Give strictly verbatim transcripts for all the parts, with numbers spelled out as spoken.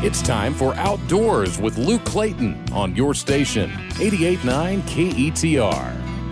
It's time for Outdoors with Luke Clayton on your station, eighty-eight point nine K E T R.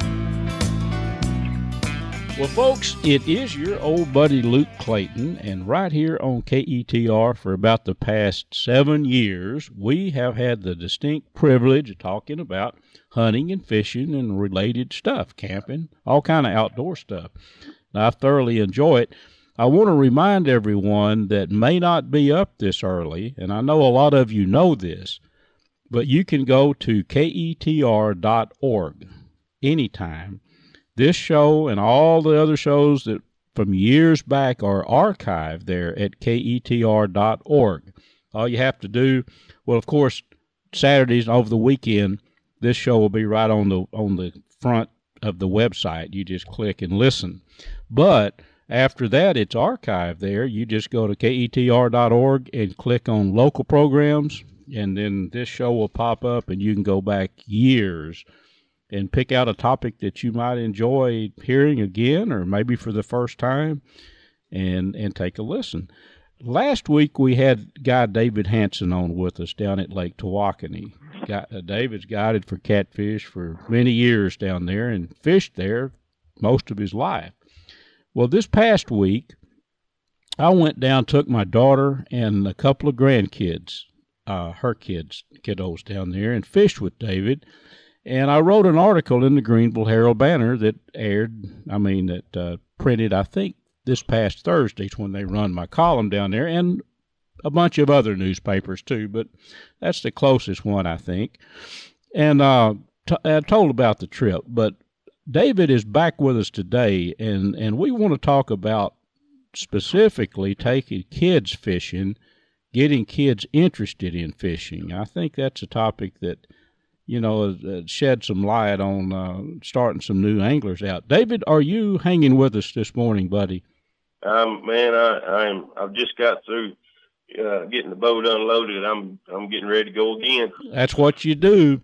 Well, folks, it is your old buddy Luke Clayton, and right here on K E T R for about the past seven years, we have had the distinct privilege of talking about hunting and fishing and related stuff, camping, all kind of outdoor stuff. Now, I thoroughly enjoy it. I want to remind everyone that may not be up this early, and I know a lot of you know this, but you can go to K E T R dot org anytime. This show and all the other shows that from years back are archived there at K E T R dot org. All you have to do, well, of course, Saturdays and over the weekend, this show will be right on the on the front of the website. You just click and listen. But after that, it's archived there. You just go to K E T R dot org and click on local programs, and then this show will pop up, and you can go back years and pick out a topic that you might enjoy hearing again or maybe for the first time and and take a listen. Last week, we had guy David Hanson on with us down at Lake Tawakoni. Got, uh, David's guided for catfish for many years down there and fished there most of his life. Well, this past week, I went down, took my daughter and a couple of grandkids, uh, her kids, kiddos down there, and fished with David. And I wrote an article in the Greenville Herald Banner that aired, I mean, that uh, printed, I think, this past Thursdays when they run my column down there, and a bunch of other newspapers too, but that's the closest one, I think. And uh, t- I told about the trip, but David is back with us today, and, and we want to talk about specifically taking kids fishing, getting kids interested in fishing. I think that's a topic that, you know, uh, shed some light on uh, starting some new anglers out. David, are you hanging with us this morning, buddy? Um, man, I, I'm, I've just got through uh, getting the boat unloaded. I'm, I'm getting ready to go again. That's what you do.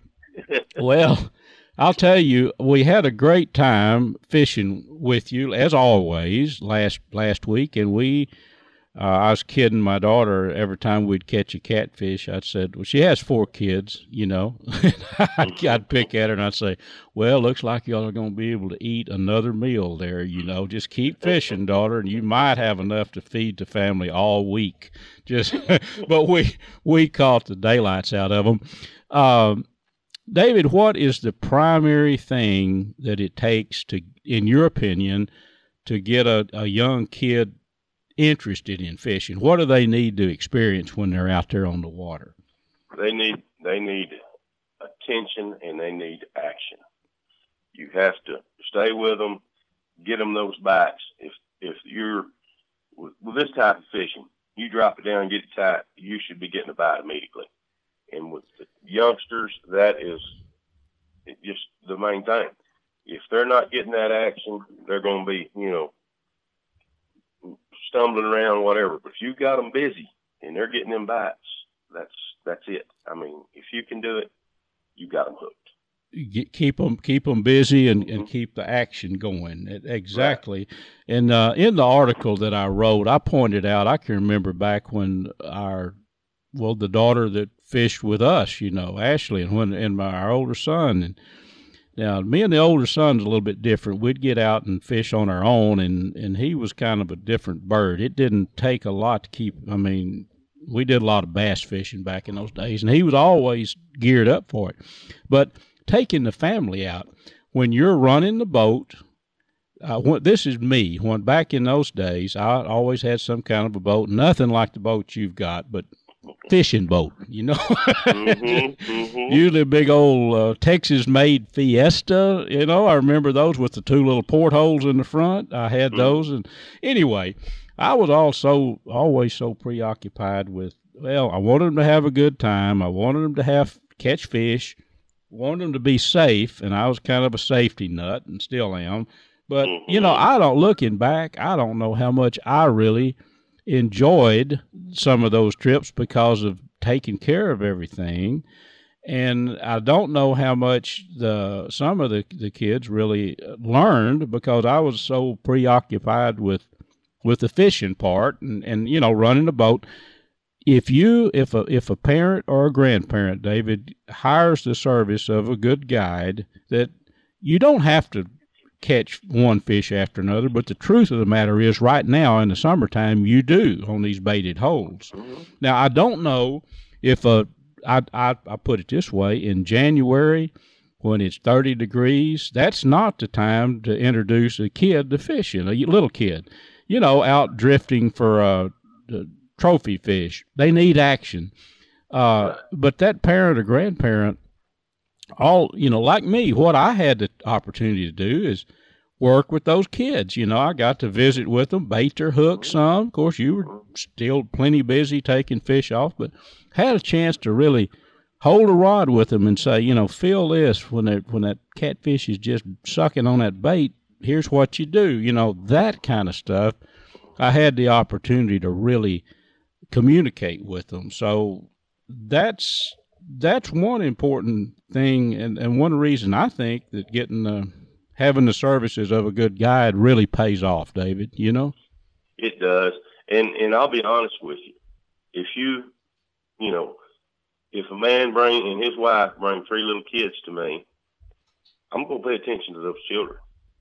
Well, I'll tell you, we had a great time fishing with you, as always, last last week, and we, uh, I was kidding my daughter every time we'd catch a catfish. I said, well, she has four kids, you know. I'd, I'd pick at her and I'd say, well, looks like y'all are going to be able to eat another meal there, you know. Just keep fishing, daughter, and you might have enough to feed the family all week. Just, but we we caught the daylights out of them. Um, David, what is the primary thing that it takes to, in your opinion, to get a, a young kid interested in fishing? What do they need to experience when they're out there on the water? They need they need attention and they need action. You have to stay with them, get them those bites. If if you're with, with this type of fishing, you drop it down and get it tight, you should be getting a bite immediately. And with the youngsters, that is just the main thing. If they're not getting that action, they're going to be, you know, stumbling around, whatever. But if you got them busy and they're getting them bites, that's that's it. I mean, if you can do it, you got them hooked. Get, keep them keep them busy and, Mm-hmm. and keep the action going. Exactly. Right. And uh, in the article that I wrote, I pointed out, I can remember back when our, well, the daughter that fished with us, you know, Ashley, and when and my our older son. And now me and the older son's a little bit different. We'd get out and fish on our own, and, and he was kind of a different bird. It didn't take a lot to keep, I mean, we did a lot of bass fishing back in those days, and he was always geared up for it. But taking the family out, when you're running the boat, uh, when, this is me. When back in those days, I always had some kind of a boat, nothing like the boat you've got, but fishing boat, you know. mm-hmm, mm-hmm. Usually a big old uh, Texas-made Fiesta, you know. I remember those with the two little portholes in the front. I had those, and anyway, I was also always so preoccupied with, well, I wanted them to have a good time. I wanted them to have catch fish, wanted them to be safe, and I was kind of a safety nut, and still am. But mm-hmm. you know, I don't. Looking back, I don't know how much I really enjoyed some of those trips because of taking care of everything. And I don't know how much the some of the, the kids really learned because I was so preoccupied with with the fishing part and, and you know, running the boat. if you if a if a parent or a grandparent, David, hires the service of a good guide, that you don't have to catch one fish after another, but the truth of the matter is right now in the summertime you do on these baited holes. Mm-hmm. Now I don't know if a I, I I put it this way, in January when it's thirty degrees, that's not the time to introduce a kid to fishing, a little kid, you know, out drifting for a, a trophy fish. They need action. Uh, but that parent or grandparent, all, you know, like me, what I had the opportunity to do is work with those kids. You know, I got to visit with them, bait their hook some. Of course, you were still plenty busy taking fish off, but had a chance to really hold a rod with them and say, you know, feel this when that when that catfish is just sucking on that bait. Here's what you do. You know, that kind of stuff. I had the opportunity to really communicate with them. So that's that's one important thing, and, and one reason I think that getting the having the services of a good guide really pays off, David. You know, it does. And and I'll be honest with you, if you, you know, if a man bring and his wife bring three little kids to me, I'm gonna pay attention to those children.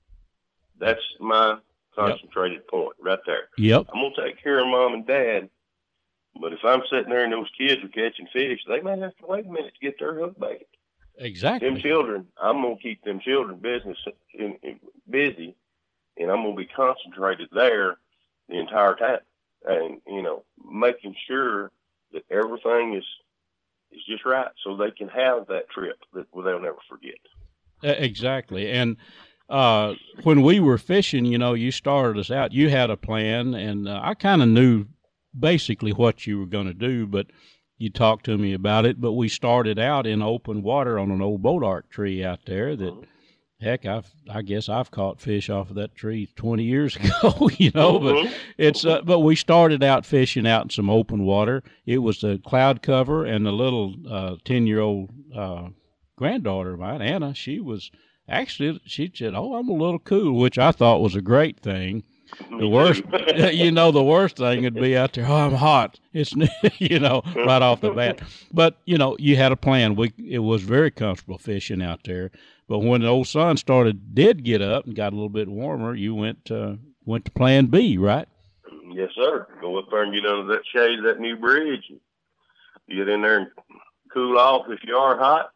That's my concentrated yep. point right there. Yep. I'm gonna take care of mom and dad. But if I'm sitting there and those kids are catching fish, they may have to wait a minute to get their hook baited. Exactly. Them children, I'm going to keep them children business in, in, busy, and I'm going to be concentrated there the entire time. And, you know, making sure that everything is is just right so they can have that trip that they'll never forget. Exactly. And uh, when we were fishing, you know, you started us out. You had a plan, and uh, I kind of knew basically what you were going to do, but you talked to me about it. But we started out in open water on an old boat arc tree out there that, mm-hmm. heck, I've, I guess I've caught fish off of that tree twenty years ago, you know, mm-hmm. but it's, uh, but we started out fishing out in some open water. It was the cloud cover, and the little, uh, ten year old, uh, granddaughter of mine, Anna, she was actually, she said, "Oh, I'm a little cool," which I thought was a great thing. The worst, you know, the worst thing would be out there, "Oh, I'm hot." It's, you know, right off the bat. But, you know, you had a plan. We, it was very comfortable fishing out there. But when the old sun started, did get up and got a little bit warmer, you went, uh, went to plan B, right? Yes, sir. Go up there and get under that shade of that new bridge. And get in there and cool off if you are hot.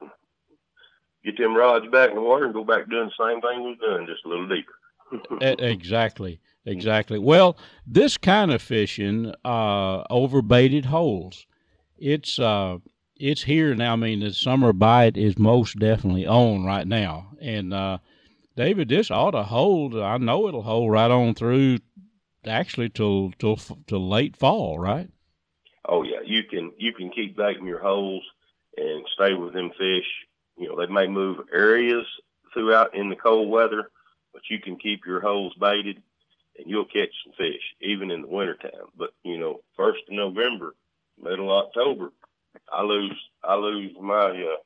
Get them rods back in the water and go back doing the same thing we was doing, just a little deeper. Exactly. Exactly. Well, this kind of fishing, uh, over baited holes, it's, uh, it's here now. I mean, the summer bite is most definitely on right now. And, uh, David, this ought to hold, I know it'll hold right on through actually till, till, till late fall, right? Oh yeah. You can, you can keep baiting your holes and stay with them fish. You know, they may move areas throughout in the cold weather, but you can keep your holes baited and you'll catch some fish, even in the wintertime. But, you know, first of November, middle of October, I lose I lose my uh,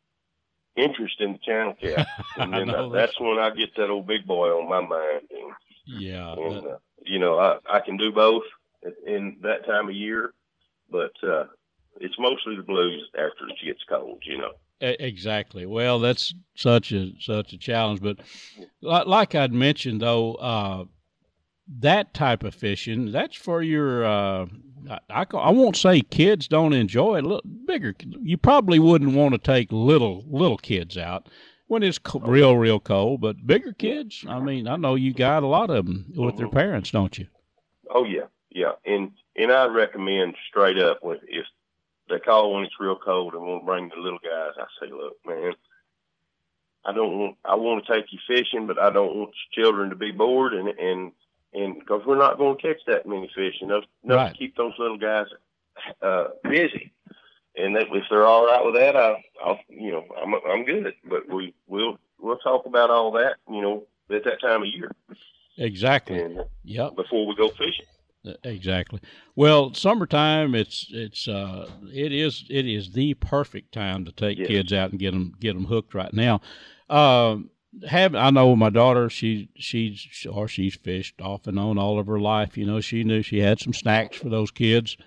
interest in the channel cat. And then that, that's when I get that old big boy on my mind. And, yeah. And, uh, you know, I, I can do both in that time of year, but uh, it's mostly the blues after it gets cold, you know. Exactly. Well, that's such a such a challenge. But like I'd mentioned, though, uh, that type of fishing, that's for your, uh, I, I won't say kids don't enjoy it. Little, bigger, you probably wouldn't want to take little little kids out when it's co- real, real cold. But bigger kids, I mean, I know you got a lot of them with mm-hmm. their parents, don't you? Oh, yeah, yeah. And and I recommend straight up, if they call when it's real cold and want to bring the little guys, I say, look, man, I don't want, I want to take you fishing, but I don't want children to be bored, and and and because we're not going to catch that many fish, and enough, enough right. to keep those little guys uh, busy. And that, if they're all right with that, I, I'll, you know, I'm I'm good. But we we'll we'll talk about all that, you know, at that time of year. Exactly. And, yep. Before we go fishing. Exactly. Well, summertime, it's it's uh it is it is the perfect time to take yes. kids out and get them get them hooked right now. Um, have I know my daughter, she she's or she's fished off and on all of her life. You know, she knew she had some snacks for those kids.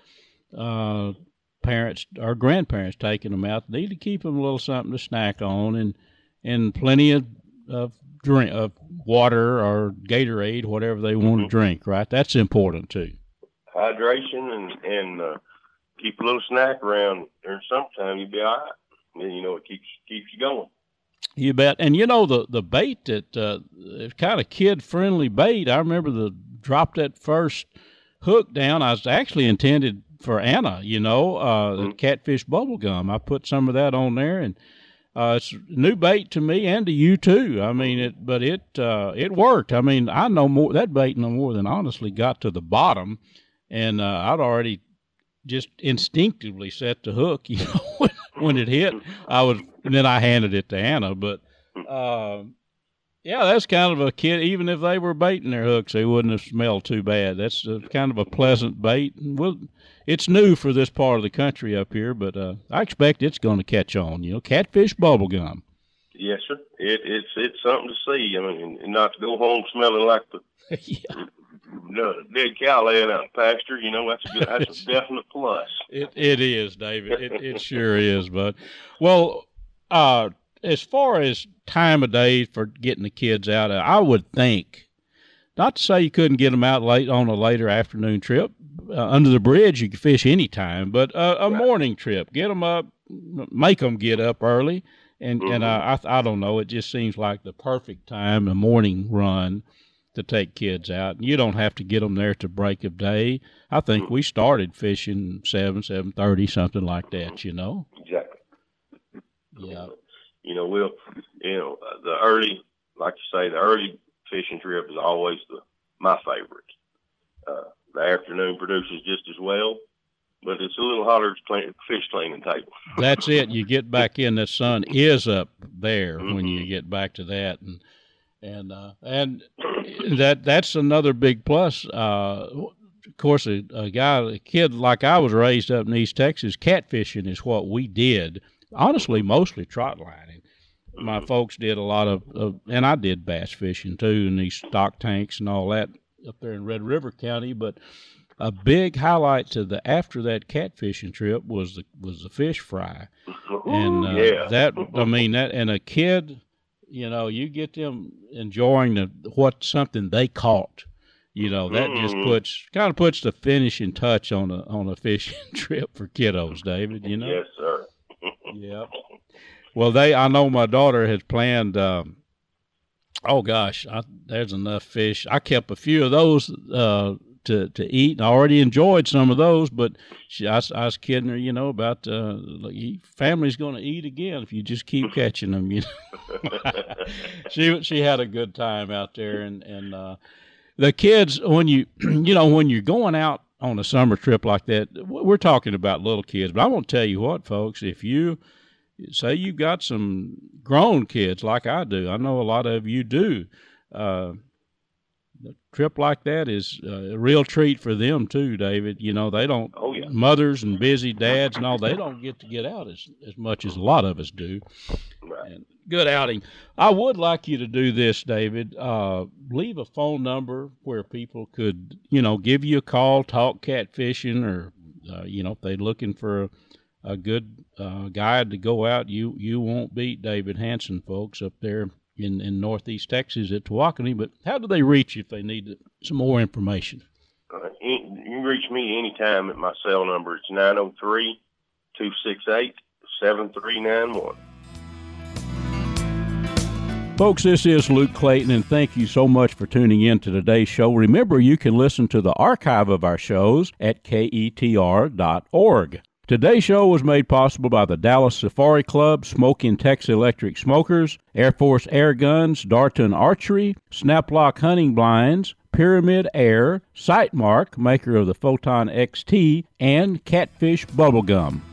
uh, parents or grandparents taking them out need to keep them a little something to snack on, and and plenty of of drink of water or Gatorade, whatever they want mm-hmm. to drink. Right, that's important too. Hydration and and uh, keep a little snack around during summertime. You'll be all right. And, you know, it keeps keeps you going. You bet. And you know the the bait that uh, it's kind of kid friendly bait. I remember the drop that first hook down. I was actually intended for Anna, you know, uh, mm-hmm. the catfish bubble gum. I put some of that on there, and uh, it's new bait to me and to you too. I mean, it, but it uh, it worked. I mean, I know more that bait no more than honestly got to the bottom, and uh, I'd already just instinctively set the hook, you know, when, when it hit. I was, and then I handed it to Anna, but. Uh, Yeah, that's kind of a kid. Even if they were baiting their hooks, they wouldn't have smelled too bad. That's a, kind of a pleasant bait. Well, it's new for this part of the country up here, but uh, I expect it's going to catch on. You know, catfish bubble gum. Yes, sir. It, it's it's something to see. I mean, and not to go home smelling like the yeah. no, dead cow laying out in pasture. You know, that's a good, that's a definite plus. It it is, David. It it sure is, bud. Well, uh. As far as time of day for getting the kids out, I would think, not to say you couldn't get them out late on a later afternoon trip. Uh, under the bridge, you can fish any time, but uh, a right. morning trip, get them up, make them get up early. And, mm-hmm. and uh, I, I don't know, it just seems like the perfect time, a morning run to take kids out. And you don't have to get them there to break of day. I think mm-hmm. we started fishing seven, seven thirty, something like that, you know? Exactly. Yeah. You know, we'll, you know, the early, like you say, the early fishing trip is always the my favorite. Uh, the afternoon produces just as well, but it's a little harder to clean, fish cleaning table. That's it. You get back in, the sun is up there mm-hmm. when you get back to that, and and uh, and that that's another big plus. Uh, of course, a, a guy, a kid like I was raised up in East Texas, catfishing is what we did. Honestly, mostly trot lining. My folks did a lot of, of, and I did bass fishing too, in these stock tanks and all that up there in Red River County. But a big highlight to the after that catfishing trip was the was the fish fry, and uh, yeah. that I mean that and a kid, you know, you get them enjoying the what something they caught. You know, that mm. just puts kind of puts the finishing touch on a on a fishing trip for kiddos, David. You know. Yes, sir. Yeah. Well, they, I know my daughter has planned, um, oh gosh, I, there's enough fish. I kept a few of those, uh, to, to eat, and I already enjoyed some of those, but she, I, I was kidding her, you know, about, uh, family's going to eat again if you just keep catching them, you know. she, she had a good time out there, and, and, uh, the kids, when you, you know, when you're going out on a summer trip like that, we're talking about little kids, but I'm going to tell you what, folks, if you say you've got some grown kids like I do, I know a lot of you do, uh, a trip like that is a real treat for them too, David. You know, they don't, oh, yeah. mothers and busy dads and all, they don't get to get out as, as much as a lot of us do. Right. And good outing. I would like you to do this, David. Uh, leave a phone number where people could, you know, give you a call, talk catfishing, or, uh, you know, if they're looking for a, a good uh, guide to go out. You you won't beat David Hanson, folks, up there in, in Northeast Texas at Tawakoni. But how do they reach you if they need some more information? Uh, you can reach me anytime at my cell number. It's nine oh three, two six eight, seven three nine one. Folks, this is Luke Clayton, and thank you so much for tuning in to today's show. Remember, you can listen to the archive of our shows at K E T R dot org. Today's show was made possible by the Dallas Safari Club, Smoking Tex Electric Smokers, Air Force Air Guns, Darton Archery, Snaplock Hunting Blinds, Pyramid Air, Sightmark, maker of the Photon X T, and Catfish Bubblegum.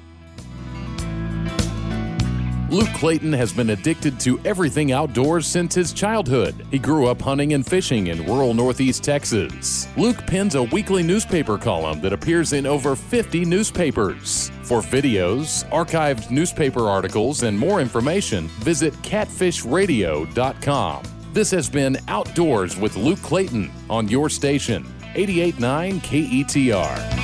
Luke Clayton has been addicted to everything outdoors since his childhood. He grew up hunting and fishing in rural Northeast Texas. Luke pens a weekly newspaper column that appears in over fifty newspapers. For videos, archived newspaper articles, and more information, visit catfish radio dot com. This has been Outdoors with Luke Clayton on your station, eighty-eight point nine K E T R.